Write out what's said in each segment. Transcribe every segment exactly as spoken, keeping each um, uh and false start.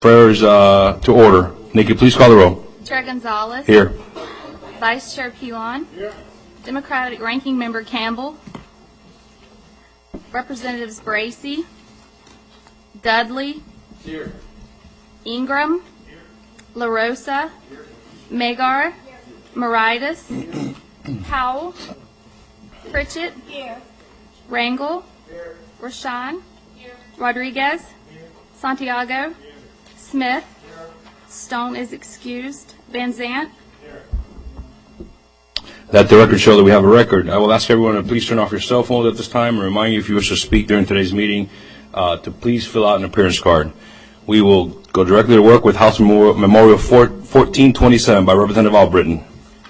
Prayers uh, to order. Nikki, please call the roll. Chair Gonzalez. Here. Vice Chair Pilon. Here. Democratic Ranking Member Campbell. Representatives Bracy. Dudley. Here. Ingram. Here. LaRosa. Here. Magar. Here. Moritas. Powell. Pritchett. Here. Rangel. Here. Rashawn. Here. Rodriguez. Here. Santiago. Here. Smith. Here. Stone is excused. Van Zant. Here. That the record show that we have a record. I will ask everyone to please turn off your cell phones at this time and remind you, if you wish to speak during today's meeting, uh, to please fill out an appearance card. We will go directly to work with House Memorial, Memorial fourteen twenty-seven by Representative Albritton.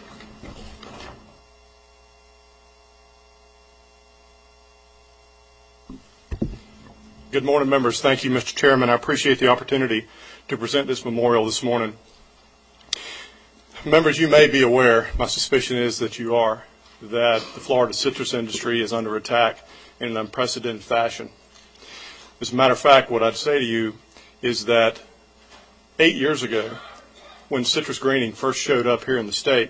Good morning, members. Thank you, Mister Chairman. I appreciate the opportunity to present this memorial this morning. Members, you may be aware, my suspicion is that you are, that the Florida citrus industry is under attack in an unprecedented fashion. As a matter of fact, what I'd say to you is that eight years ago, when citrus greening first showed up here in the state,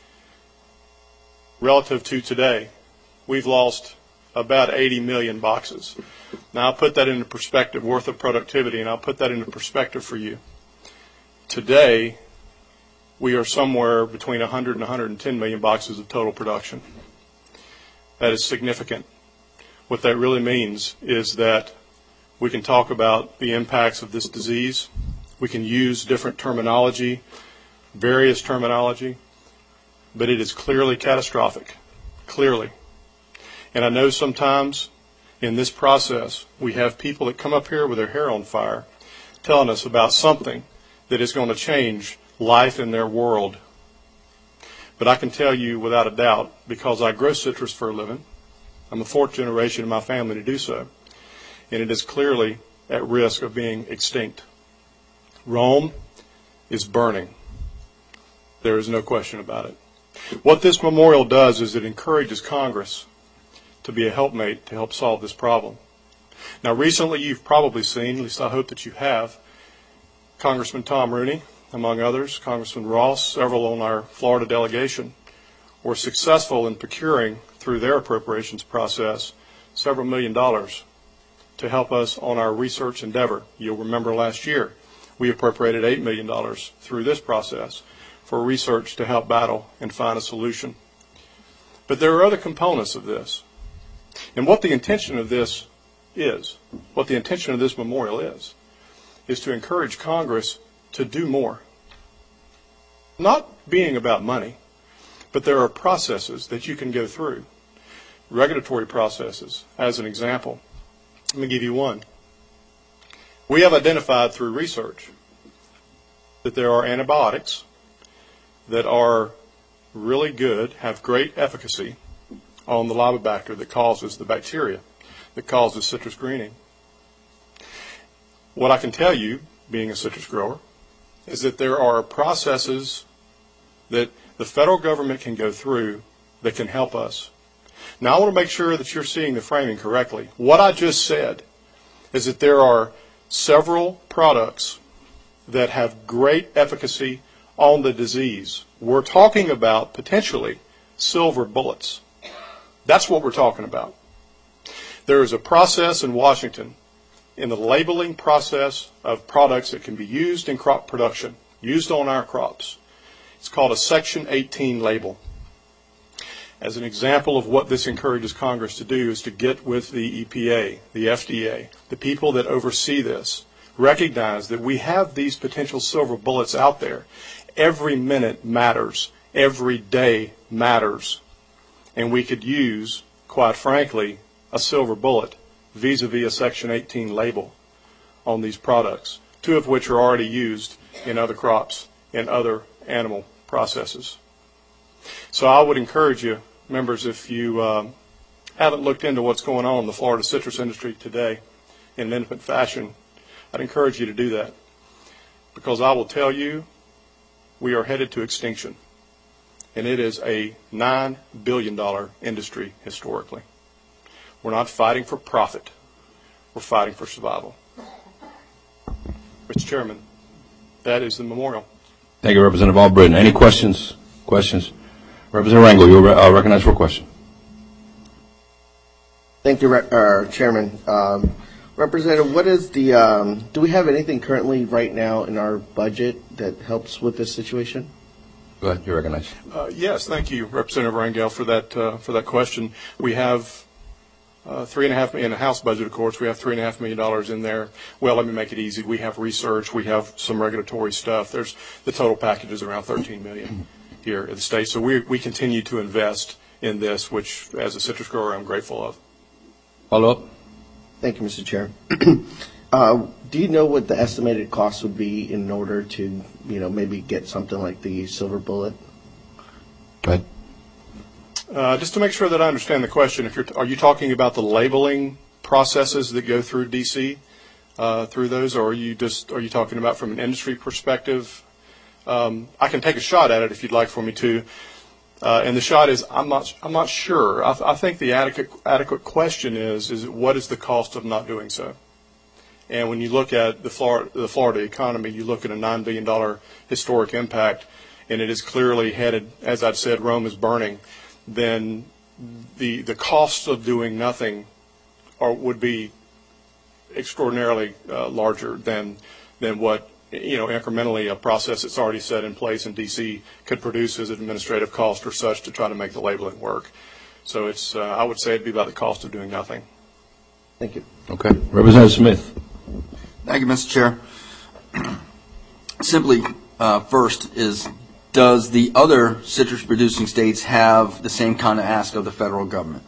relative to today, we've lost about eighty million boxes. Now, I'll put that into perspective, worth of productivity, and I'll put that into perspective for you. Today, we are somewhere between one hundred and one hundred ten million boxes of total production. That is significant. What that really means is that we can talk about the impacts of this disease. We can use different terminology, various terminology, but it is clearly catastrophic, clearly. And I know sometimes in this process we have people that come up here with their hair on fire telling us about something that is going to change life in their world. But I can tell you without a doubt, because I grow citrus for a living, I'm the fourth generation in my family to do so, and it is clearly at risk of being extinct. Rome is burning. There is no question about it. What this memorial does is it encourages Congress to be a helpmate to help solve this problem. Now, recently you've probably seen, at least I hope that you have, Congressman Tom Rooney, among others, Congressman Ross, several on our Florida delegation, were successful in procuring, through their appropriations process, several million dollars to help us on our research endeavor. You'll remember last year we appropriated eight million dollars through this process for research to help battle and find a solution. But there are other components of this. And what the intention of this is, what the intention of this memorial is, is to encourage Congress to do more. Not being about money, but there are processes that you can go through. Regulatory processes, as an example. Let me give you one. We have identified through research that there are antibiotics that are really good, have great efficacy on the Labibacter that causes the bacteria that causes citrus greening. What I can tell you, being a citrus grower, is that there are processes that the federal government can go through that can help us. Now, I want to make sure that you're seeing the framing correctly. What I just said is that there are several products that have great efficacy on the disease. We're talking about potentially silver bullets. That's what we're talking about. There is a process in Washington in the labeling process of products that can be used in crop production, used on our crops. It's called a Section eighteen label. As an example of what this encourages Congress to do is to get with the E P A, the F D A, the people that oversee this, recognize that we have these potential silver bullets out there. Every minute matters. Every day matters. And we could use, quite frankly, a silver bullet vis-a-vis a Section eighteen label on these products, two of which are already used in other crops and other animal processes. So I would encourage you, members, if you uh, haven't looked into what's going on in the Florida citrus industry today in an infant fashion, I'd encourage you to do that, because I will tell you we are headed to extinction, and it is a nine billion dollars industry historically. We're not fighting for profit. We're fighting for survival. Mister Chairman, that is the memorial. Thank you, Representative Albritton. Any questions? Questions? Representative Rangel, you're uh, recognized for a question. Thank you, uh, Chairman. Um, Representative, what is the, um, do we have anything currently right now in our budget that helps with this situation? Go ahead, you're recognized. Uh, yes, thank you, Representative Rangel, for that uh, for that question. We have uh, three and a half in the House budget, of course. We have three and a half million dollars in there. Well, let me make it easy. We have research. We have some regulatory stuff. There's the total package is around thirteen million here at the state. So we we continue to invest in this, which, as a citrus grower, I'm grateful of. Follow up. Thank you, Mister Chair. uh, do you know what the estimated cost would be in order to, you know, maybe get something like the silver bullet? Go ahead. Uh, just to make sure that I understand the question, if you're t- are you talking about the labeling processes that go through D C uh, through those, or are you just are you talking about from an industry perspective? Um, I can take a shot at it if you'd like for me to. Uh, and the shot is, I'm not, I'm not sure. I, th- I think the adequate, adequate question is, is what is the cost of not doing so? And when you look at the Florida, the Florida economy, you look at a nine billion dollars historic impact, and it is clearly headed, as I've said, Rome is burning, then the the costs of doing nothing are, would be extraordinarily uh, larger than than what, you know, incrementally a process that's already set in place in D C could produce as an administrative cost or such to try to make the labeling work. So it's, uh, I would say it'd be about the cost of doing nothing. Thank you. Okay. Representative Smith. Thank you, Mister Chair. Simply, uh, first is, does the other citrus-producing states have the same kind of ask of the federal government?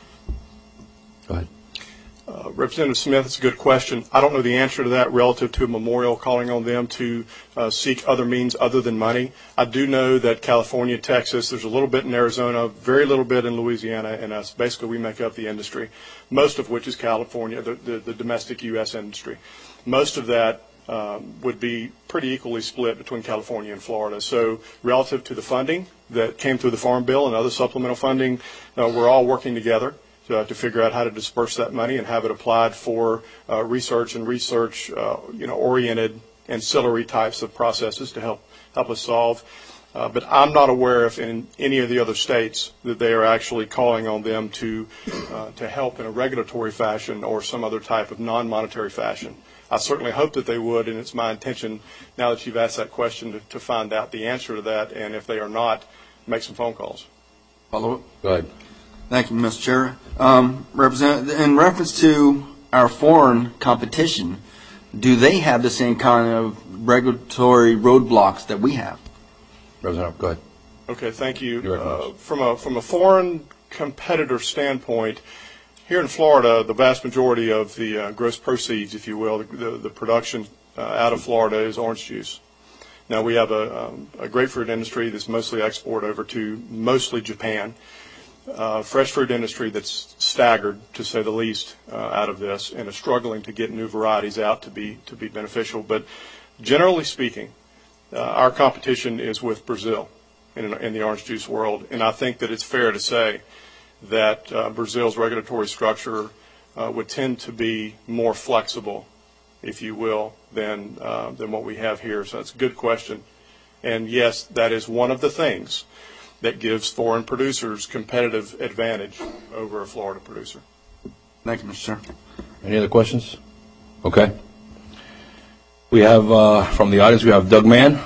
Go ahead. Uh, Representative Smith, it's a good question. I don't know the answer to that relative to a memorial calling on them to uh, seek other means other than money. I do know that California, Texas, there's a little bit in Arizona, very little bit in Louisiana, and us. Basically we make up the industry, most of which is California, the, the, the domestic U S industry. Most of that um, would be pretty equally split between California and Florida. So relative to the funding that came through the Farm Bill and other supplemental funding, uh, we're all working together Uh, to figure out how to disperse that money and have it applied for uh, research and research, uh, you know, oriented ancillary types of processes to help help us solve. Uh, but I'm not aware if in any of the other states that they are actually calling on them to uh, to help in a regulatory fashion or some other type of non-monetary fashion. I certainly hope that they would, and it's my intention, now that you've asked that question, to, to find out the answer to that, and if they are not, make some phone calls. Follow up? Go ahead. Thank you, Mister Chair. Um, Represent- in reference to our foreign competition, do they have the same kind of regulatory roadblocks that we have? Representative, go ahead. Okay, thank you. You're Uh, recognized. from a from a foreign competitor standpoint, here in Florida, the vast majority of the uh, gross proceeds, if you will, the, the, the production uh, out of Florida is orange juice. Now, we have a, um, a grapefruit industry that's mostly export over to mostly Japan. Uh, fresh fruit industry that's staggered, to say the least, uh, out of this, and is struggling to get new varieties out to be to be beneficial. But generally speaking, uh, our competition is with Brazil in, in the orange juice world, and I think that it's fair to say that uh, Brazil's regulatory structure uh, would tend to be more flexible, if you will, than uh, than what we have here. So that's a good question, and yes, that is one of the things that gives foreign producers competitive advantage over a Florida producer. Thank you, Mister Chair. Any other questions? Okay. We have, uh, from the audience, we have Doug Mann.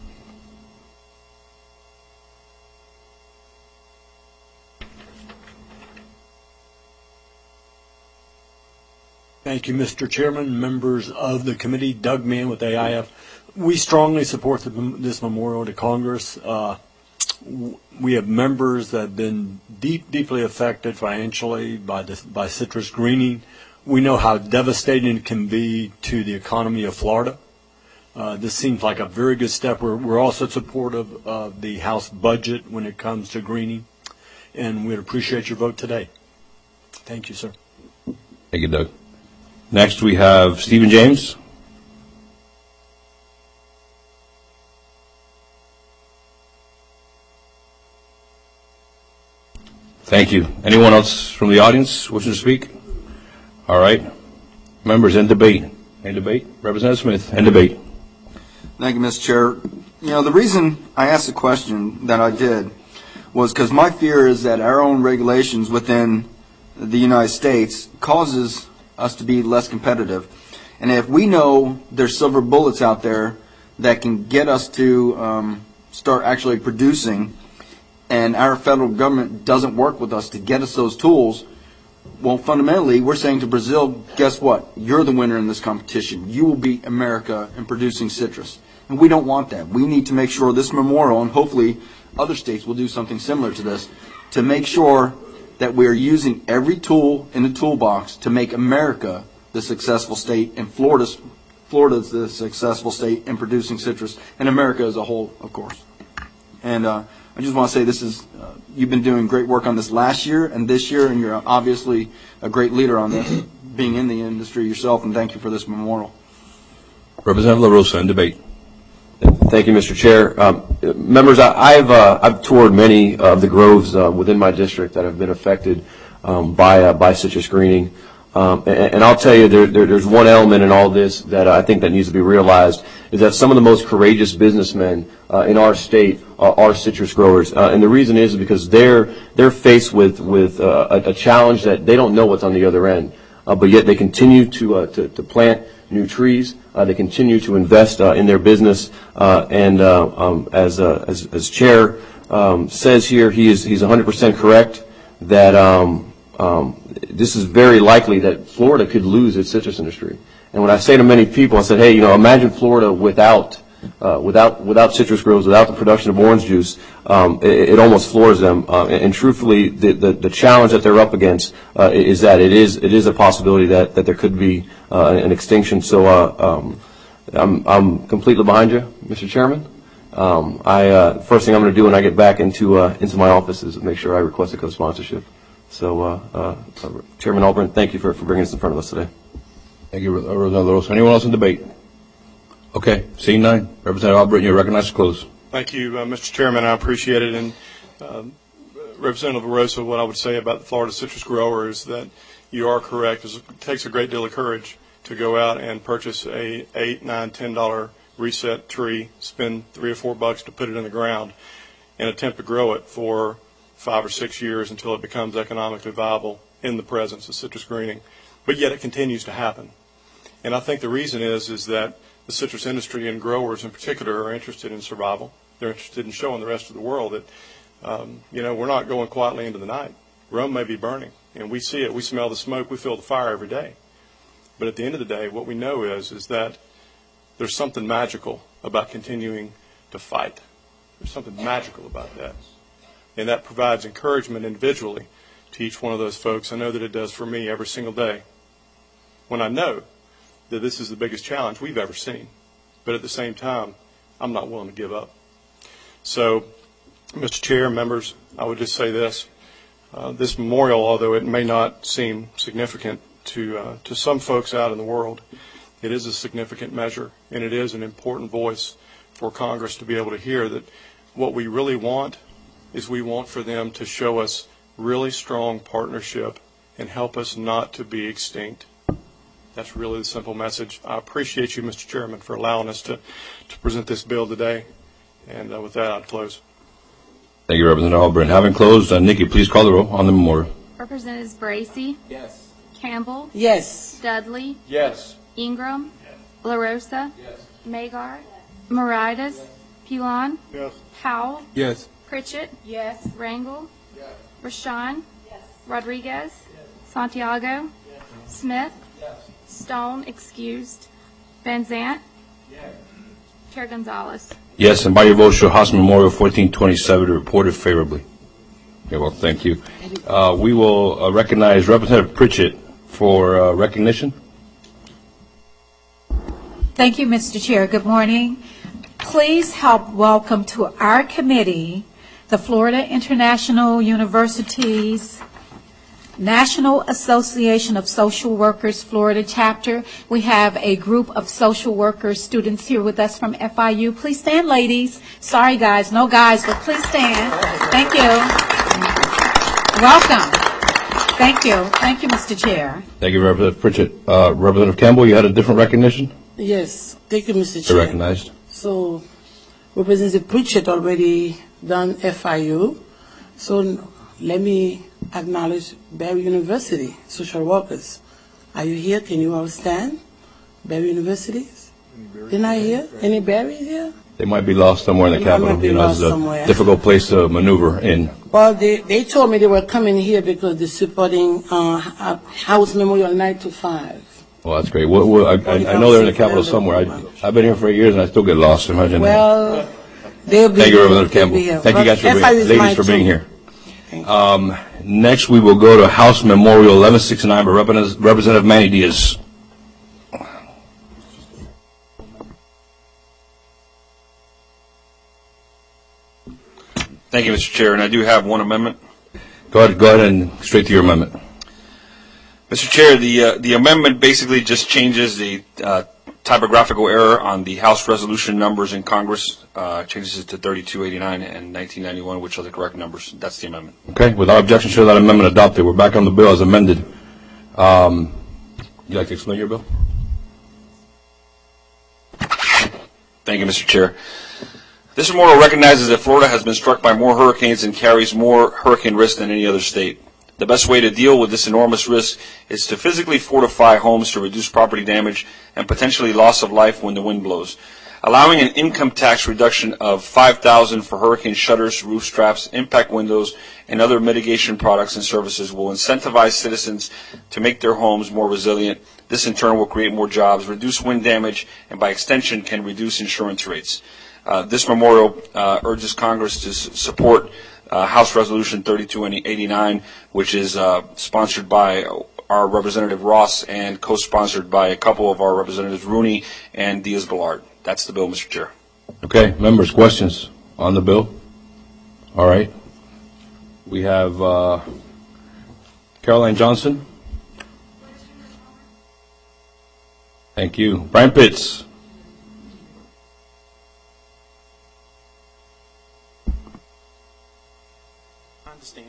Thank you, Mister Chairman, members of the committee. Doug Mann with A I F. We strongly support the, this memorial to Congress. Uh, we have members that have been deep, deeply affected financially by this, by citrus greening. We know how devastating it can be to the economy of Florida. Uh, this seems like a very good step. We're, we're also supportive of the House budget when it comes to greening, and we'd appreciate your vote today. Thank you, sir. Thank you, Doug. Next, we have Stephen James. Thank you. Anyone else from the audience wishing to speak? All right. Members, in debate. Any debate? Representative Smith, end debate. Thank you, Mister Chair. You know, the reason I asked the question that I did was because my fear is that our own regulations within the United States causes us to be less competitive. And if we know there's silver bullets out there that can get us to um, start actually producing, and our federal government doesn't work with us to get us those tools, well, fundamentally, we're saying to Brazil, guess what? You're the winner in this competition. You will beat America in producing citrus. And we don't want that. We need to make sure this memorial, and hopefully other states will do something similar to this, to make sure that we are using every tool in the toolbox to make America the successful state, and Florida's, Florida's the successful state in producing citrus, and America as a whole, of course. And uh, I just want to say this is, uh, you've been doing great work on this last year and this year, and you're obviously a great leader on this, being in the industry yourself, and thank you for this memorial. Representative La Rosa, in debate. Thank you, Mister Chair. Um, members, I, I've uh, I've toured many of the groves uh, within my district that have been affected um, by uh, by citrus greening, um, and, and I'll tell you, there, there, there's one element in all this that I think that needs to be realized, is that some of the most courageous businessmen uh, in our state are, are citrus growers, uh, and the reason is because they're they're faced with with uh, a, a challenge that they don't know what's on the other end, uh, but yet they continue to uh, to, to plant new trees. Uh, they continue to invest uh, in their business, uh, and uh, um, as, uh, as as Chair um, says here, he is he's one hundred percent correct that um, um, this is very likely that Florida could lose its citrus industry. And when I say to many people, I said, hey, you know, imagine Florida without uh, without without citrus groves, without the production of orange juice. Um, it, it almost floors them. Uh, and, and truthfully, the, the the challenge that they're up against uh, is that it is it is a possibility that that there could be uh, an extinction. So uh, um, I'm I'm completely behind you, Mister Chairman. Um, I uh, first thing I'm going to do when I get back into uh, into my office is make sure I request a co-sponsorship. So uh, uh, Chairman Alburn, thank you for for bringing this in front of us today. Thank you, Representative La Rosa. Anyone else in debate? Okay, seeing none, Representative Alburn, you're recognized to close. Thank you, uh, Mister Chairman. I appreciate it. And uh, Representative La Rosa, what I would say about the Florida citrus grower is that you are correct. It takes a great deal of courage to go out and purchase a eight, nine, ten dollar reset tree, spend three or four bucks to put it in the ground, and attempt to grow it for five or six years until it becomes economically viable in the presence of citrus greening. But yet it continues to happen. And I think the reason is is that the citrus industry and growers in particular are interested in survival. They're interested in showing the rest of the world that, um, you know, we're not going quietly into the night. Rome may be burning, and we see it. We smell the smoke. We feel the fire every day. But at the end of the day, what we know is is that there's something magical about continuing to fight. There's something magical about that. And that provides encouragement individually to each one of those folks. I know that it does for me every single day when I know that this is the biggest challenge we've ever seen. But at the same time, I'm not willing to give up. So, Mister Chair, members, I would just say this. Uh, this memorial, although it may not seem significant to uh, to some folks out in the world, it is a significant measure, and it is an important voice for Congress to be able to hear that what we really want is we want for them to show us really strong partnership and help us not to be extinct. That's really the simple message. I appreciate you, Mister Chairman, for allowing us to, to present this bill today. And uh, with that, I'll close. Thank you, Representative Alburn. Having closed, uh, Nikki, please call the roll on the memorial. Representatives Bracy, Yes. Campbell, Yes. Dudley, Yes. Ingram, La Rosa, Yes. Magar, Moritas, Pilon, Yes. Howell, Yes. Pritchett, Yes. Rangel, Rashawn, Rodriguez, Santiago, Smith, Stone, excused, Van Zant, Chair Gonzalez. Yes, and by your vote, show House Memorial fourteen twenty-seven reported favorably. Okay, well, thank you. Uh, we will uh, recognize Representative Pritchett for uh, recognition. Thank you, Mister Chair. Good morning. Please help welcome to our committee the Florida International University's National Association of Social Workers Florida chapter. We have a group of social workers students here with us from F I U. Please stand, ladies. Sorry, guys. No guys, but please stand. Thank you. Welcome. Thank you. Thank you, Mister Chair. Thank you, Representative Pritchett. Uh, Representative Campbell, you had a different recognition? Yes, thank you, Mister You're Chair. recognized. So, Representative Pritchett already done F I U, so let me acknowledge Barry University, social workers. Are you here? Can you all stand? Barry University? Didn't I hear? Any Barry here? They might be lost somewhere in the They might Capitol. be You know, lost it's a somewhere. difficult place to maneuver in. Well, they, they told me they were coming here because they're supporting uh, House Memorial nine to five. Well, that's great. What, what, I, I, I know they're in the Capitol somewhere. I, I've been here for eight years and I still get lost. Imagine that. Well, they'll be Thank you, here. Representative They'll Campbell. be here. Thank you But guys for F I U being, is ladies mine for being too. here. Thank you. Um, next, we will go to House Memorial eleven sixty-nine by Representative Representative Manny Diaz. Thank you, Mister Chair, and I do have one amendment. Go ahead, go ahead and straight to your amendment. Mister Chair, the uh, the amendment basically just changes the uh, typographical error on the House resolution numbers in Congress, uh, changes it to thirty-two eighty-nine and nineteen ninety-one, which are the correct numbers. That's the amendment. Okay, without objection, show that amendment adopted. We're back on the bill as amended. Um, would you like to explain your bill? Thank you, Mister Chair. This memorial recognizes that Florida has been struck by more hurricanes and carries more hurricane risk than any other state. The best way to deal with this enormous risk is to physically fortify homes to reduce property damage and potentially loss of life when the wind blows. Allowing an income tax reduction of five thousand dollars for hurricane shutters, roof straps, impact windows, and other mitigation products and services will incentivize citizens to make their homes more resilient. This in turn will create more jobs, reduce wind damage, and by extension can reduce insurance rates. Uh, this memorial uh, urges Congress to s- support uh, House Resolution thirty-two eighty-nine, which is uh, sponsored by our Representative Ross and co-sponsored by a couple of our Representatives Rooney and Diaz-Balart. That's the bill, Mister Chair. Okay, members, questions on the bill? All right. We have uh, Caroline Johnson. Thank you. Brian Pitts. I understand.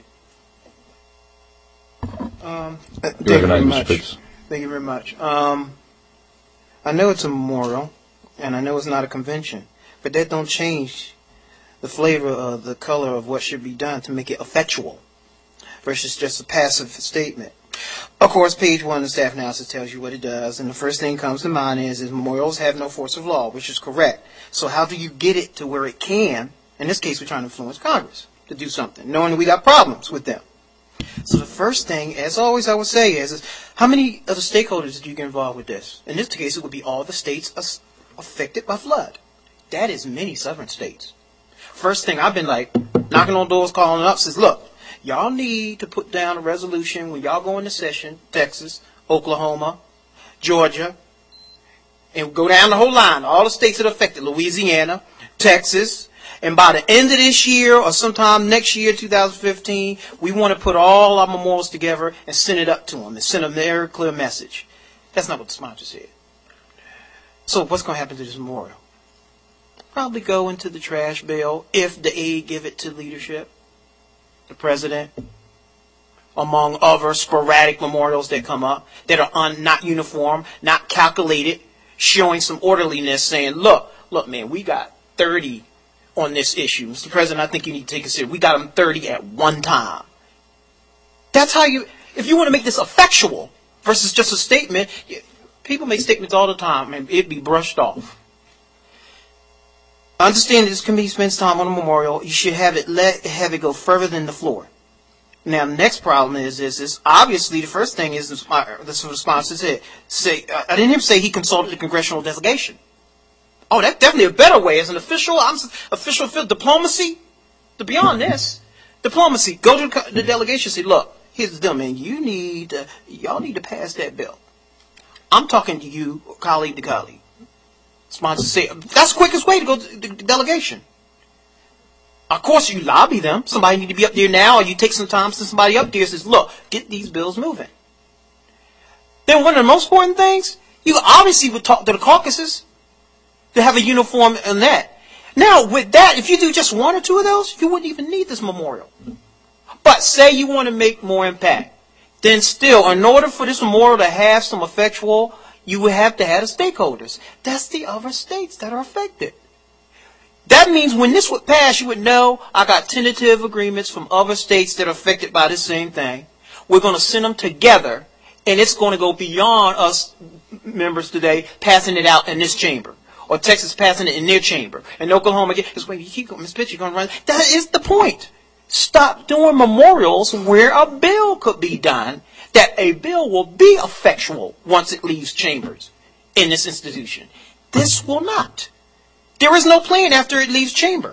Um, You thank you very recognize Mister much. Pitts. Thank you very much. Um, I know it's a memorial, and I know it's not a convention, but that don't change the flavor of the color of what should be done to make it effectual versus just a passive statement. Of course, page one of the staff analysis tells you what it does, and the first thing comes to mind is, is memorials have no force of law, which is correct. So how do you get it to where it can? In this case, we're trying to influence Congress to do something, knowing that we got problems with them. So the first thing, as always I would say, is, is how many of the stakeholders do you get involved with this? In this case, it would be all the states as- affected by flood. That is many southern states. First thing, I've been like, knocking on doors, calling up, says, look, y'all need to put down a resolution when y'all go into session, Texas, Oklahoma, Georgia, and go down the whole line, all the states that are affected, Louisiana, Texas, and by the end of this year or sometime next year, two thousand fifteen, we want to put all our memorials together and send it up to them and send a very clear message. That's not what the sponsor said. So what's going to happen to this memorial? Probably go into the trash bill if the aide give it to leadership, the president, among other sporadic memorials that come up that are un, not uniform, not calculated, showing some orderliness, saying, look, look, man, we got thirty on this issue. Mister President, I think you need to take a serious. We got them thirty at one time. That's how you, if you want to make this effectual versus just a statement, you, people make statements all the time and it'd be brushed off. I understand that this committee spends time on a memorial. You should have it let have it go further than the floor. Now, the next problem is, is, is obviously the first thing is, this, uh, this response is it. Say, uh, I didn't even say he consulted the congressional delegation. Oh, that's definitely a better way. As an official, I'm official field diplomacy. To beyond this, diplomacy. Go to the delegation. Say, look, here's the deal, man. You need, uh, y'all need to pass that bill. I'm talking to you, colleague to colleague. Sponsor say that's the quickest way to go to the delegation. Of course, you lobby them. Somebody need to be up there now, or you take some time since somebody up there says, look, get these bills moving. Then one of the most important things, you obviously would talk to the caucuses to have a uniform on that. Now, with that, if you do just one or two of those, you wouldn't even need this memorial. But say you want to make more impact. then still, in order for this memorial to have some effectual, you would have to have the stakeholders. That's the other states that are affected. That means when this would pass, you would know I got tentative agreements from other states that are affected by the same thing. We're going to send them together, and it's going to go beyond us members today passing it out in this chamber, or Texas passing it in their chamber, and Oklahoma again. Because wait, you keep going, Miz Pitts, you're going to run. That is the point. Stop doing memorials where a bill could be done, that a bill will be effectual once it leaves chambers in this institution. This will not. There is no plan after it leaves chamber.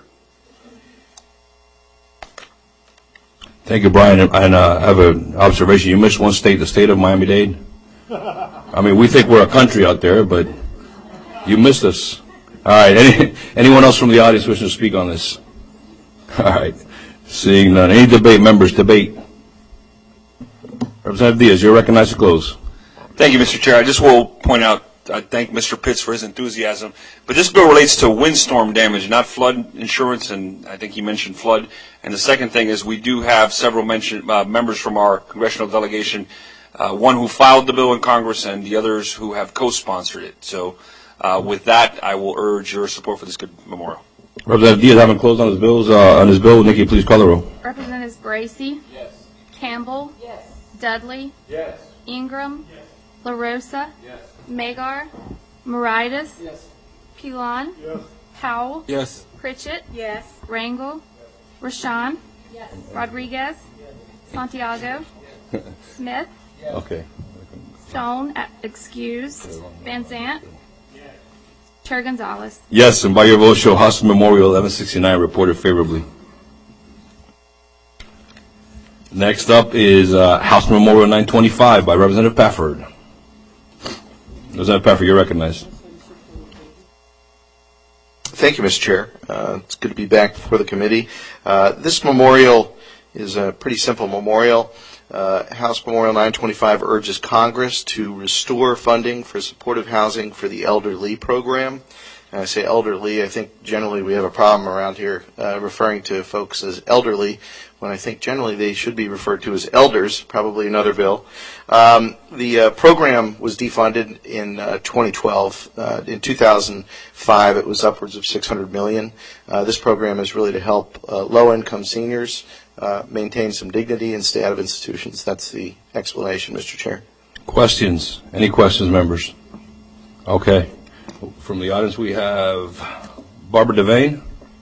Thank you, Brian. And uh, I have an observation. You missed one state, the state of Miami-Dade. I mean, we think we're a country out there, but you missed us. All right. Any, anyone else from the audience wishing to speak on this? All right. Seeing none. Any debate, members, debate? Representative Diaz, you're recognized to close. Thank you, Mister Chair. I just will point out, I thank Mister Pitts for his enthusiasm. But this bill relates to windstorm damage, not flood insurance, and I think he mentioned flood. And the second thing is we do have several mention, uh, members from our congressional delegation, uh, one who filed the bill in Congress and the others who have co-sponsored it. So uh, with that, I will urge your support for this good memorial. Representative Diaz, having closed on his bills, uh, on his bill, Nikki, please call the roll. Representatives Bracy? Yes. Campbell? Yes. Dudley? Yes. Ingram? Yes. LaRosa? Yes. Magar? Moritas? Yes. Pilon? Yes. Powell? Yes. Pritchett? Yes. Rangel? Rashawn? Yes. Rodriguez? Santiago? Smith? Okay. Stone? uh, Excused. Van Zant? Chair Gonzalez. Yes, and by your vote, show House Memorial eleven sixty-nine reported favorably. Next up is uh, House Memorial nine twenty-five by Representative Pafford. Representative Pafford, you're recognized. Thank you, Mister Chair. Uh, it's good to be back before the committee. Uh, this memorial is a pretty simple memorial. Uh, House Memorial nine twenty-five urges Congress to restore funding for supportive housing for the elderly program. And I say elderly, I think generally we have a problem around here uh, referring to folks as elderly, when I think generally they should be referred to as elders, probably another bill. Um, the uh, program was defunded in uh, twenty twelve. Uh, in two thousand five, it was upwards of six hundred million dollars. Uh, this program is really to help uh, low-income seniors uh, maintain some dignity and stay out of institutions. That's the explanation, Mister Chair. Questions? Any questions, members? Okay. From the audience, we have Barbara Devane.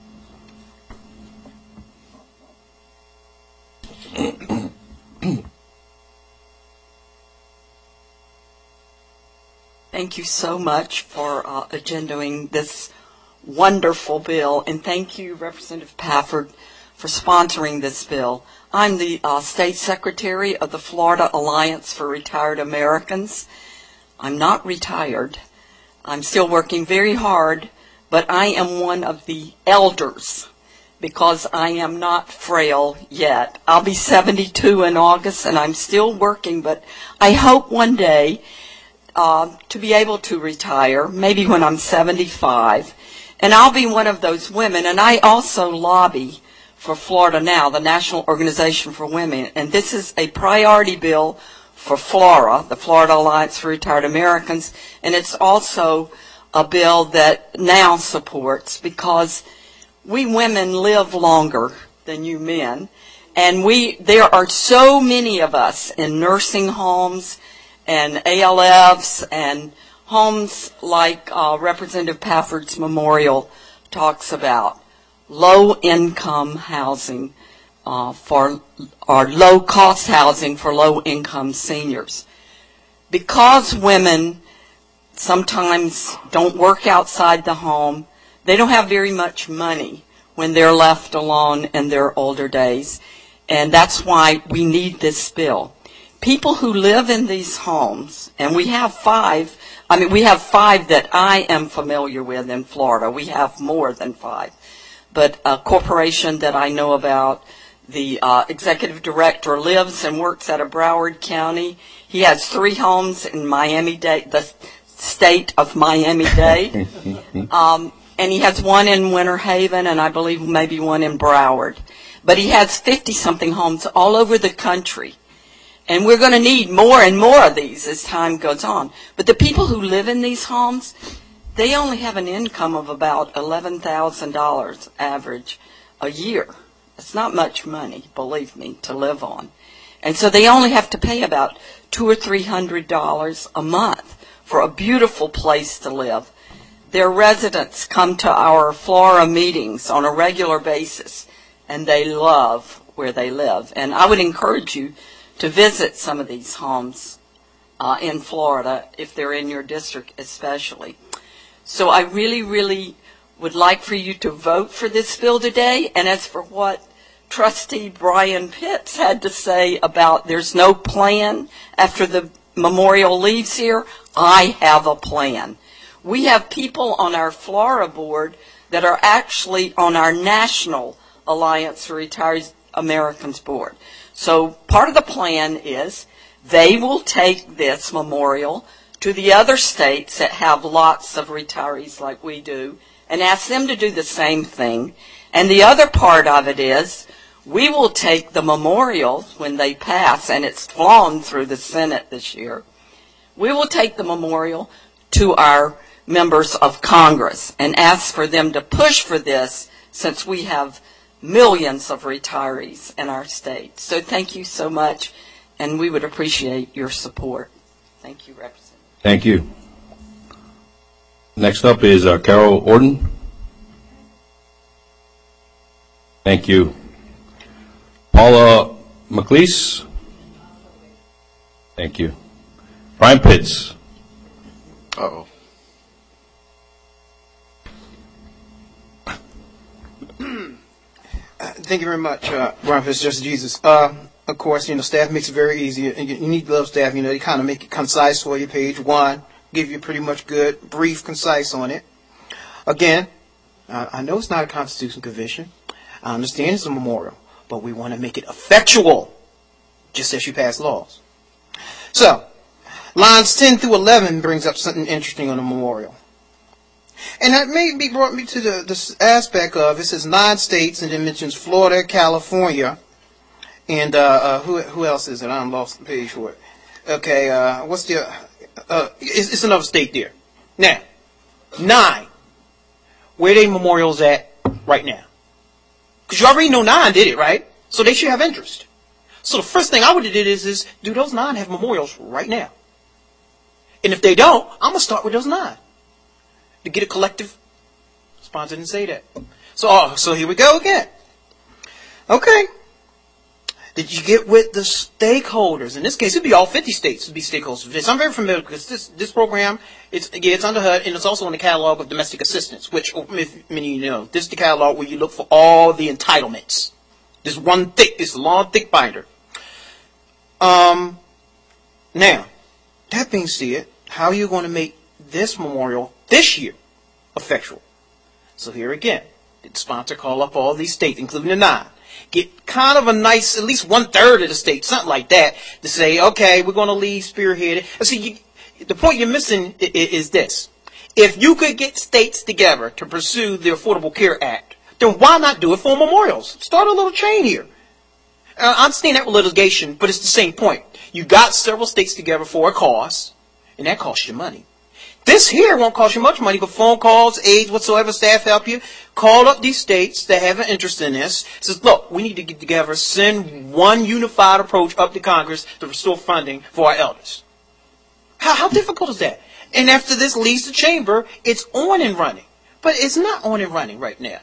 Thank you so much for uh, agendaing this wonderful bill, and thank you, Representative Pafford, for sponsoring this bill. I'm the uh, State Secretary of the Florida Alliance for Retired Americans. I'm not retired. I'm still working very hard, but I am one of the elders because I am not frail yet. I'll be seventy-two in August, and I'm still working, but I hope one day uh, to be able to retire, maybe when I'm seventy-five, and I'll be one of those women. And I also lobby for Florida Now, the National Organization for Women, and this is a priority bill for Flora, the Florida Alliance for Retired Americans, and it's also a bill that Now supports because we women live longer than you men, and we there are so many of us in nursing homes and A L Fs and homes like uh, Representative Pafford's memorial talks about, low-income housing. Uh, for our low-cost housing for low-income seniors. Because women sometimes don't work outside the home, they don't have very much money when they're left alone in their older days, and that's why we need this bill. People who live in these homes, and we have five, I mean, we have five that I am familiar with in Florida. We have more than five. But a corporation that I know about, the uh, executive director lives and works out of Broward County. He has three homes in Miami-Dade, the state of Miami-Dade. um, and he has one in Winter Haven and I believe maybe one in Broward. But he has fifty-something homes all over the country. And we're going to need more and more of these as time goes on. But the people who live in these homes, they only have an income of about eleven thousand dollars average a year. It's not much money, believe me, to live on. And so they only have to pay about two or three hundred dollars a month for a beautiful place to live. Their residents come to our Flora meetings on a regular basis, and they love where they live. And I would encourage you to visit some of these homes uh, in Florida, if they're in your district especially. So I really, really would like for you to vote for this bill today. And as for what Trustee Brian Pitts had to say about there's no plan after the memorial leaves here, I have a plan. We have people on our Flora board that are actually on our National Alliance for Retired Americans board. So part of the plan is they will take this memorial to the other states that have lots of retirees like we do and ask them to do the same thing. And the other part of it is we will take the memorial when they pass, and it's flown through the Senate this year. We will take the memorial to our members of Congress and ask for them to push for this, since we have millions of retirees in our state. So thank you so much, and we would appreciate your support. Thank you, Representative. Thank you. Next up is uh, Carol Orden. Thank you. Paula McLeese. Thank you. Brian Pitts. Uh-oh. Thank you very much, uh, Brian Pitts, Justice Jesus. Uh, of course, you know, staff makes it very easy. You, you need to love staff. You know, they kind of make it concise for you. Page one, give you pretty much good, brief, concise on it. Again, uh, I know it's not a Constitution Convention. I understand it's a memorial, but we want to make it effectual, just as you pass laws. So, lines ten through eleven brings up something interesting on the memorial. And that made me brought me to the this aspect of it says nine states, and then mentions Florida, California, and uh, uh, who who else is it? I lost the page for it. Okay, uh, what's the? Uh, it's, it's another state there. Now, nine. Where they memorials at right now? Because you already know nine did it, right? So they should have interest. So the first thing I would have did is is do those nine have memorials right now? And if they don't, I'm gonna start with those nine. To get a collective sponsor didn't say that. So, oh, so here we go again. Okay. Did you get with the stakeholders? In this case, it'd be all fifty states would be stakeholders for this. I'm very familiar because this this program, it's yeah, it's under H U D, and it's also in the catalog of domestic assistance, which if many of you know, this is the catalog where you look for all the entitlements. This one thick, this long thick binder. Um. Now, that being said, how are you going to make this memorial this year effectual? So here again, did the sponsor call up all these states, including the nine, get kind of a nice, at least one third of the states, something like that, to say, okay, we're going to leave spearheaded. See, you, the point you're missing is, is this: if you could get states together to pursue the Affordable Care Act, then why not do it for memorials? Start a little chain here. Uh, I understand that with litigation, but it's the same point. You got several states together for a cause, and that costs you money. This here won't cost you much money, but phone calls, aides, whatsoever, staff help you. Call up these states that have an interest in this. Says, look, we need to get together, send one unified approach up to Congress to restore funding for our elders. How, how difficult is that? And after this leaves the chamber, it's on and running. But it's not on and running right now.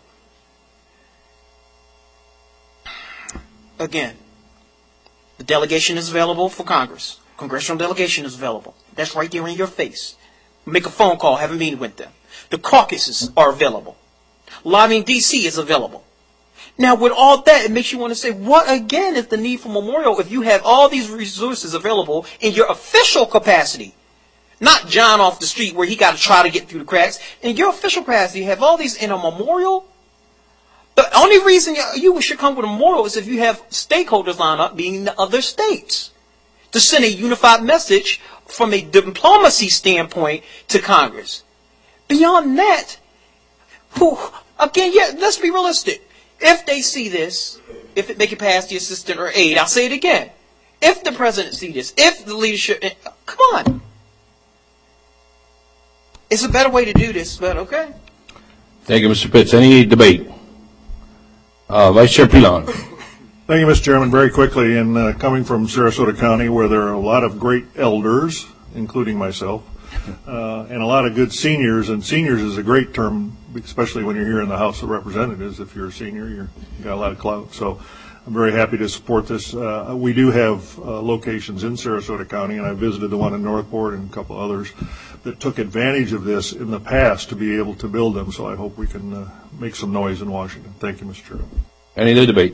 Again, the delegation is available for Congress. Congressional delegation is available. That's right there in your face. Make a phone call, have a meeting with them. The caucuses are available. Lobbying D C is available. Now, with all that, it makes you want to say, what again is the need for memorial if you have all these resources available in your official capacity? Not John off the street where he got to try to get through the cracks. In your official capacity, you have all these in a memorial. The only reason you should come with a memorial is if you have stakeholders lined up, being the other states, to send a unified message from a diplomacy standpoint to Congress. Beyond that, who, again, yeah, let's be realistic. If they see this, if it make it past the assistant or aide, I'll say it again. if the president sees this, if the leadership, come on. It's a better way to do this, but okay. Thank you, Mister Pitts. Any debate? Uh, Vice Chair Pilon. Thank you, Mister Chairman. Very quickly, and uh, coming from Sarasota County, where there are a lot of great elders, including myself, uh, and a lot of good seniors, and seniors is a great term, especially when you're here in the House of Representatives. If you're a senior, you're, you got a lot of clout. So I'm very happy to support this. Uh, we do have uh, locations in Sarasota County, and I visited the one in Northport and a couple others that took advantage of this in the past to be able to build them. So I hope we can uh, make some noise in Washington. Thank you, Mister Chairman. Any other debate?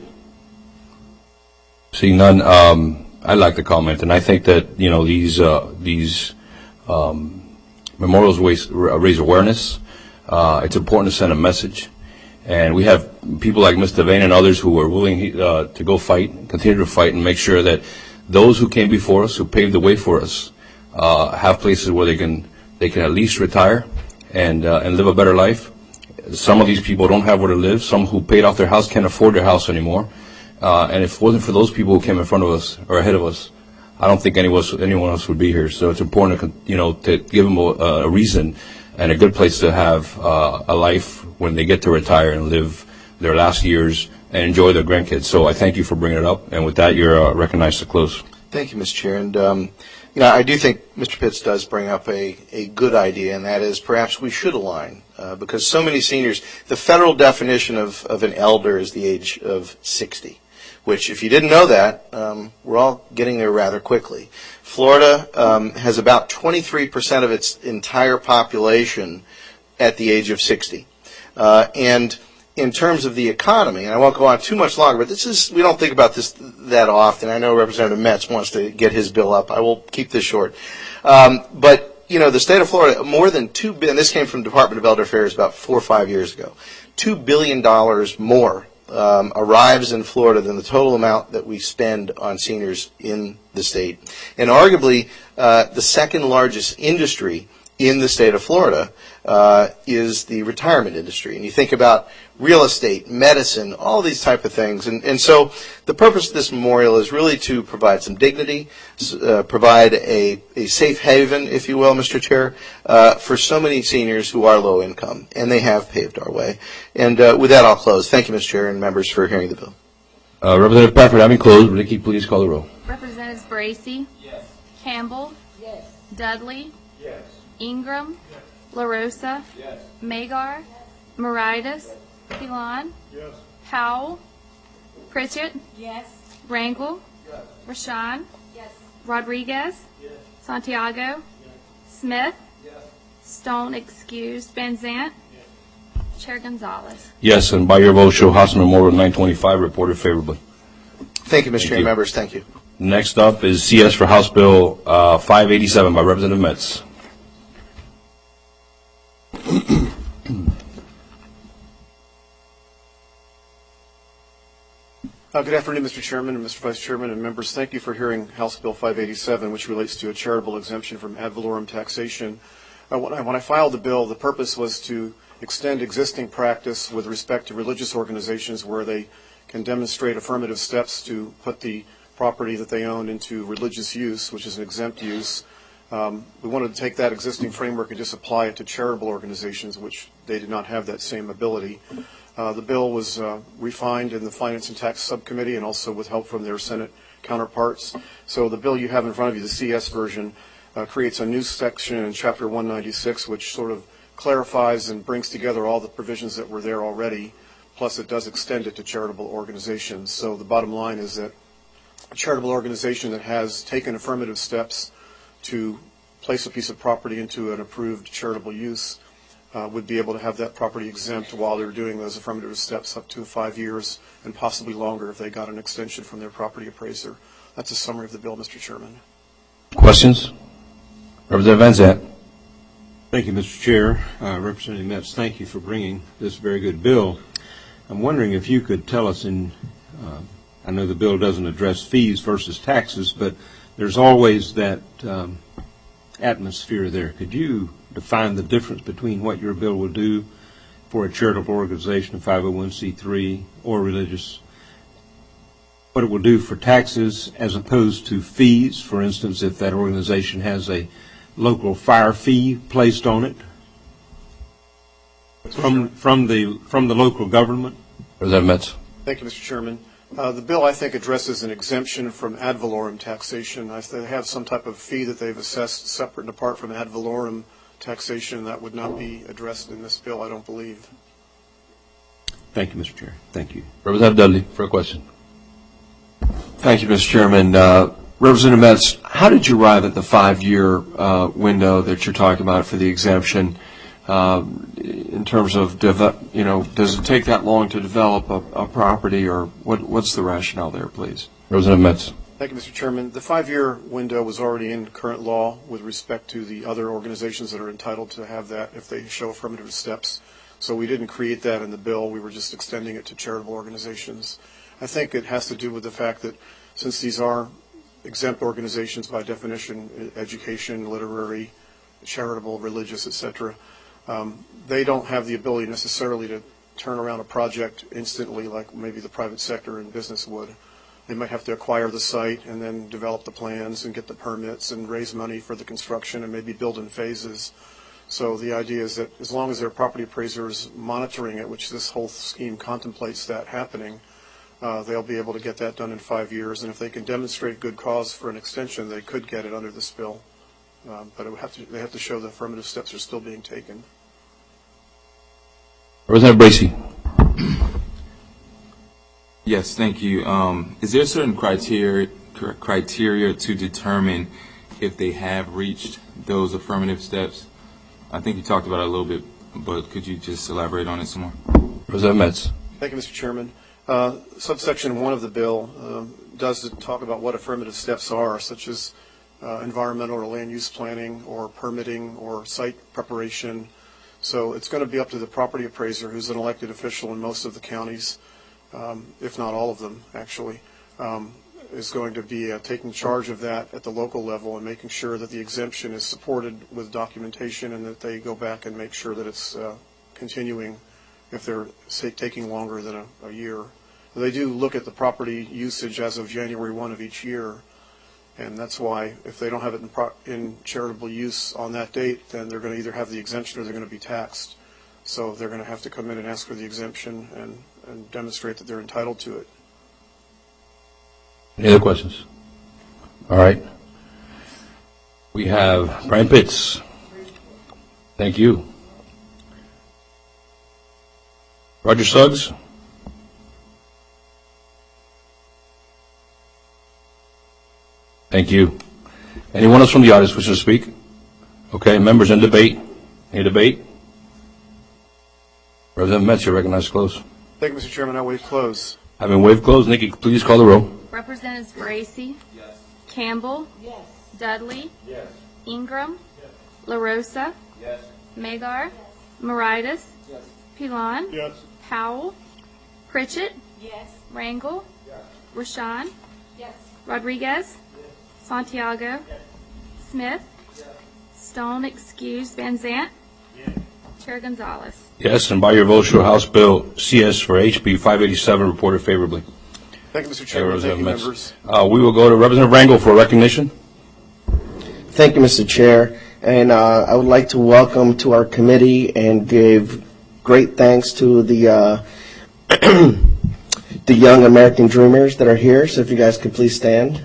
Seeing none, um, I'd like to comment, and I think that, you know, these uh, these um, memorials raise, raise awareness. Uh, it's important to send a message, and we have people like Mister Devane and others who are willing uh, to go fight, continue to fight, and make sure that those who came before us, who paved the way for us, uh, have places where they can they can at least retire and uh, and live a better life. Some of these people don't have where to live. Some who paid off their house can't afford their house anymore. Uh, and if it wasn't for those people who came in front of us or ahead of us, I don't think any of us, anyone else would be here. So it's important to, you know, to give them a, a reason and a good place to have uh, a life when they get to retire and live their last years and enjoy their grandkids. So I thank you for bringing it up. And with that, you're uh, recognized to close. Thank you, Mister Chair. And, um, you know, I do think Mister Pitts does bring up a, a good idea, and that is perhaps we should align, uh, because so many seniors, the federal definition of, of an elder is the age of sixty, which, if you didn't know that, um, we're all getting there rather quickly. Florida um, has about twenty-three percent of its entire population at the age of sixty. Uh, and in terms of the economy, and I won't go on too much longer, but this is, we don't think about this that often. I know Representative Metz wants to get his bill up. I will keep this short. Um, but, you know, the state of Florida, more than two billion, and this came from the Department of Elder Affairs about four or five years ago, two billion dollars more um, arrives in Florida than the total amount that we spend on seniors in the state. And arguably, uh, the second largest industry in the state of Florida uh, is the retirement industry. And you think about real estate, medicine, all these type of things. And, and so the purpose of this memorial is really to provide some dignity, uh, provide a, a safe haven, if you will, Mister Chair, uh, for so many seniors who are low income, and they have paved our way. And uh, with that, I'll close. Thank you, Mister Chair, and members for hearing the bill. Uh, Representative Pafford, having closed, Ricky, please call the roll. Representatives Bracy? Yes. Campbell? Yes. Dudley? Yes. Ingram? Yes. LaRosa? Yes. Magar? Moritas? Pilon? Yes. Powell? Pritchett? Yes. Rangel? Yes. Rashawn? Yes. Rodriguez? Yes. Santiago? Yes. Smith? Yes. Stone excused. Van Zant? Yes. Chair Gonzalez. Yes, and by your vote, show House Memorial nine twenty-five reported favorably. Thank you, Mister Thank Chair, you. members. Thank you. Next up is C S for House Bill uh, five eighty-seven by Representative Metz. Uh, good afternoon, Mister Chairman and Mister Vice Chairman and members. Thank you for hearing House Bill five eighty-seven, which relates to a charitable exemption from ad valorem taxation. Uh, when, I, when I filed the bill, the purpose was to extend existing practice with respect to religious organizations where they can demonstrate affirmative steps to put the property that they own into religious use, which is an exempt use. Um, we wanted to take that existing framework and just apply it to charitable organizations, which they did not have that same ability. Uh, the bill was uh, refined in the Finance and Tax Subcommittee and also with help from their Senate counterparts. So the bill you have in front of you, the C S version, uh, creates a new section in Chapter one ninety-six, which sort of clarifies and brings together all the provisions that were there already, plus it does extend it to charitable organizations. So the bottom line is that a charitable organization that has taken affirmative steps to place a piece of property into an approved charitable use uh, would be able to have that property exempt while they're doing those affirmative steps up to five years and possibly longer if they got an extension from their property appraiser. That's a summary of the bill, Mister Chairman. Questions? Representative Van Zant. Thank you, Mister Chair. Uh, Representative Metz, thank you for bringing this very good bill. I'm wondering if you could tell us in, uh, I know the bill doesn't address fees versus taxes, but there's always that um, atmosphere there. Could you define the difference between what your bill will do for a charitable organization, a five oh one c three, or religious what it will do for taxes as opposed to fees? For instance, if that organization has a local fire fee placed on it from from the from the local government? Representative Metz. Thank you, Mister Chairman. Uh, the bill, I think, addresses an exemption from ad valorem taxation. I, they have some type of fee that they've assessed separate and apart from ad valorem taxation. That would not be addressed in this bill, I don't believe. Thank you, Mister Chair. Thank you. Representative Dudley for a question. Thank you, Mister Chairman. Uh, Representative Metz, how did you arrive at the five-year uh, window that you're talking about for the exemption? Uh, in terms of, you know, does it take that long to develop a, a property, or what, what's the rationale there, please? Representative Metz. Thank you, Mister Chairman. The five-year window was already in current law with respect to the other organizations that are entitled to have that if they show affirmative steps. So we didn't create that in the bill. We were just extending it to charitable organizations. I think it has to do with the fact that since these are exempt organizations by definition, education, literary, charitable, religious, et cetera, um, they don't have the ability necessarily to turn around a project instantly like maybe the private sector and business would. They might have to acquire the site and then develop the plans and get the permits and raise money for the construction and maybe build in phases. So the idea is that as long as their property appraiser is monitoring it, which this whole scheme contemplates that happening, uh, they'll be able to get that done in five years. And if they can demonstrate good cause for an extension, they could get it under this bill. Uh, but it would have to, they have to show the affirmative steps are still being taken. Representative Bracey. Yes, thank you. Um, is there certain criteria criteria to determine if they have reached those affirmative steps? I think you talked about it a little bit, but could you just elaborate on it some more? Representative Metz. Thank you, Mister Chairman. Uh, subsection one of the bill um, does talk about what affirmative steps are, such as uh, environmental or land use planning or permitting or site preparation. So it's going to be up to the property appraiser, who's an elected official in most of the counties, um, if not all of them, actually, um, is going to be uh, taking charge of that at the local level and making sure that the exemption is supported with documentation and that they go back and make sure that it's uh, continuing if they're, say, taking longer than a, a year. They do look at the property usage as of January first of each year, and that's why if they don't have it in, pro in charitable use on that date, then they're going to either have the exemption or they're going to be taxed. So they're going to have to come in and ask for the exemption and, and demonstrate that they're entitled to it. Any other questions? All right. We have Brian Pitts. Thank you. Roger Suggs. Thank you. Anyone else from the audience wishing to speak? Okay, members in debate. Any debate? Representative Metz, you're recognized to close. Thank you, Mister Chairman. I waive close. Having waived close, Nikki, please call the roll. Representatives Bracey. Yes. Campbell. Yes. Dudley. Yes. Ingram. Yes. LaRosa. Yes. Magar. Yes. Moritas. Yes. Pilon. Yes. Powell. Pritchett. Yes. Rangel. Yes. Rashawn. Yes. Rodriguez. Yes. Santiago. Yes. Smith. Yes. Stone excused. Van Zant. Yes. Chair Gonzalez. Yes, and by your vote, show House Bill C S for H B five eighty-seven reported favorably. Thank you, Mister Chairman. Thank you, members. Uh, we will go to Representative Rangel for recognition. Thank you, Mister Chair. And uh, I would like to welcome to our committee and give great thanks to the uh, the young American Dreamers that are here. So if you guys could please stand.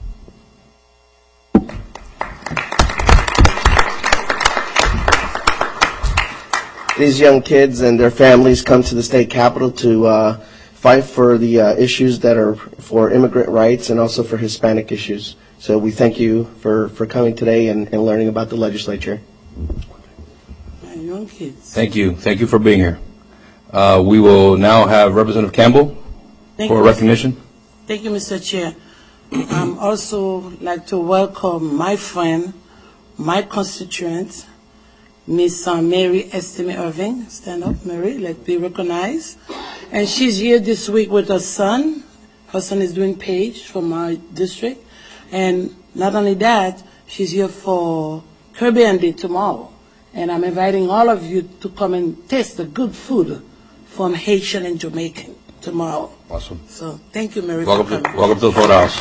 These young kids and their families come to the state capitol to uh, fight for the uh, issues that are for immigrant rights and also for Hispanic issues. So we thank you for, for coming today and, and learning about the legislature. Young kids. Thank you. Thank you for being here. Uh, we will now have Representative Campbell Thank for you, recognition. Thank you, Mister Chair. I'm also like to welcome my friend, my constituent, Miss uh, Mary Estime Irving. Stand up, Mary. Let's be recognized. And she's here this week with her son. Her son is doing page from my district. And not only that, she's here for Caribbean Day tomorrow. And I'm inviting all of you to come and taste the good food from Haitian and Jamaican tomorrow. Awesome. So thank you, Mary. Welcome for to, coming. welcome to the Florida House.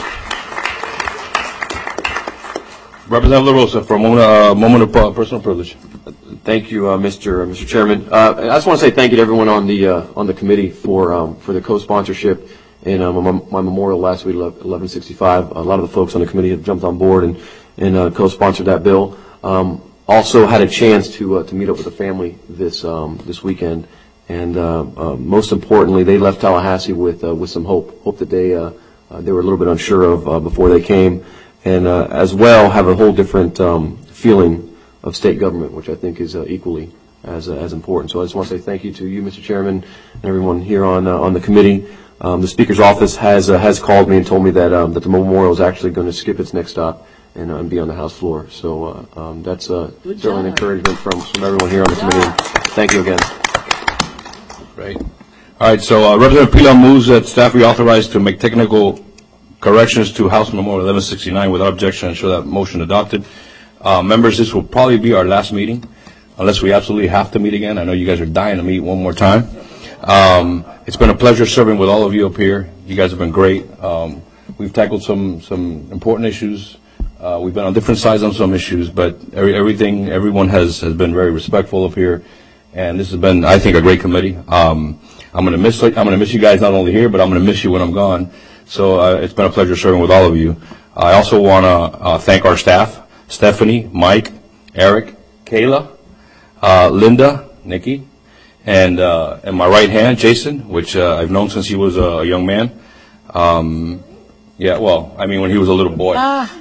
Representative LaRosa, for a moment, uh, moment of uh, personal privilege. Thank you, uh, Mister Mister Chairman. Uh, I just want to say thank you to everyone on the uh, on the committee for um, for the co-sponsorship in uh, my, my memorial last week, eleven sixty-five. A lot of the folks on the committee have jumped on board and and uh, co-sponsored that bill. Um, also had a chance to uh, to meet up with the family this um, this weekend, and uh, uh, most importantly, they left Tallahassee with uh, with some hope. Hope that they uh, uh, they were a little bit unsure of uh, before they came, and uh, as well have a whole different um, feeling of state government, which I think is uh, equally as uh, as important. So I just want to say thank you to you, Mister Chairman, and everyone here on uh, on the committee. Um, the Speaker's office has uh, has called me and told me that um, that the memorial is actually going to skip its next stop and, uh, and be on the House floor. So uh, um, that's uh, certainly an encouragement from from everyone here on the committee. Thank you again. Great. All right. So uh, Representative Pilon moves that staff be authorized to make technical corrections to House Memorial eleven sixty-nine without objection. And show that motion adopted. Uh, members, this will probably be our last meeting, unless we absolutely have to meet again. I know you guys are dying to meet one more time. Um, it's been a pleasure serving with all of you up here. You guys have been great. Um, we've tackled some some important issues. Uh, we've been on different sides on some issues, but every, everything, everyone has, has been very respectful of here, and this has been, I think, a great committee. Um, I'm going to miss I'm going to miss you guys not only here, but I'm going to miss you when I'm gone. So uh, it's been a pleasure serving with all of you. I also want to uh, thank our staff. Stephanie, Mike, Eric, Kayla, uh, Linda, Nikki, and uh, and my right hand, Jason, which uh, I've known since he was a young man. Um, yeah, well, I mean when he was a little boy.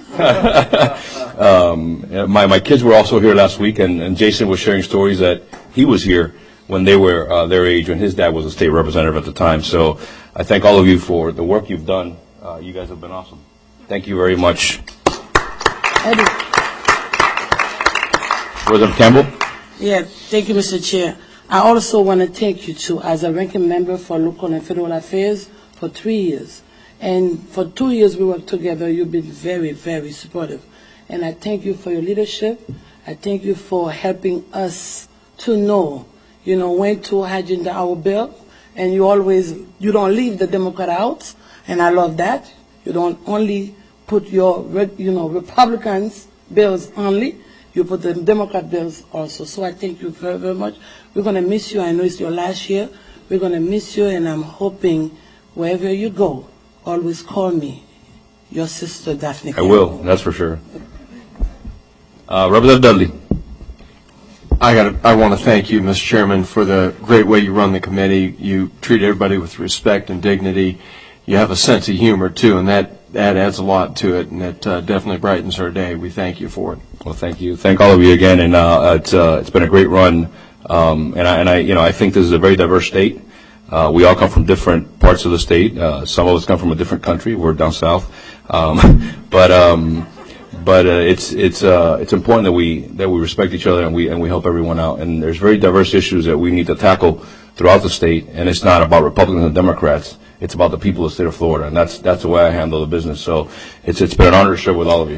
um, my my kids were also here last week, and, and Jason was sharing stories that he was here when they were uh, their age, when his dad was a state representative at the time. So I thank all of you for the work you've done. Uh, you guys have been awesome. Thank you very much. Eddie. Representative Campbell? Yeah, thank you, Mister Chair. I also want to thank you, too, as a ranking member for local and federal affairs for three years. And for two years we worked together, you've been very, very supportive. And I thank you for your leadership. I thank you for helping us to know, you know, when to agenda our bill. And you always, you don't leave the Democrat out. And I love that. You don't only put your, you know, Republicans' bills only. You put the Democrat bills also. So I thank you very, very much. We're going to miss you. I know it's your last year. We're going to miss you, and I'm hoping wherever you go, always call me, your sister Daphne. I will, that's for sure. Uh, Representative Dudley. I got. I want to thank you, Mister Chairman, for the great way you run the committee. You treat everybody with respect and dignity. You have a sense of humor, too, and that, that adds a lot to it, and it uh, definitely brightens our day. We thank you for it. Well, thank you. Thank all of you again, and uh, it's uh, it's been a great run. Um, and I and I you know I think this is a very diverse state. Uh, we all come from different parts of the state. Uh, some of us come from a different country. We're down south, um, but um, but uh, it's it's uh, it's important that we that we respect each other and we and we help everyone out. And there's very diverse issues that we need to tackle throughout the state. And it's not about Republicans and Democrats. It's about the people of the state of Florida, and that's that's the way I handle the business. So it's it's been an honor to serve with all of you.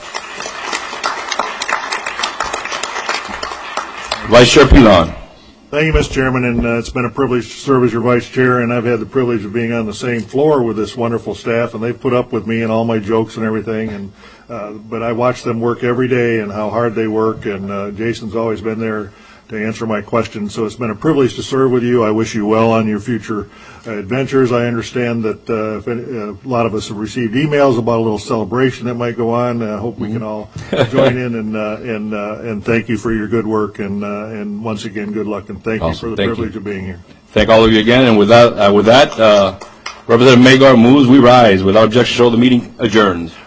Vice Chair Pilon. Thank you, Mister Chairman, and uh, it's been a privilege to serve as your vice chair, and I've had the privilege of being on the same floor with this wonderful staff, and they've put up with me and all my jokes and everything, and uh, but I watch them work every day and how hard they work, and uh, Jason's always been there to answer my questions, so it's been a privilege to serve with you. I wish you well on your future uh, adventures. I understand that uh, if any, uh, a lot of us have received emails about a little celebration that might go on. I hope we can all join in, and uh, and uh, and thank you for your good work, and uh, and once again, good luck, and thank Awesome. you for the Thank privilege you. of being here. Thank all of you again, and with that, uh, with that, uh, Representative Magar moves, we rise. Without objection, show the meeting adjourned.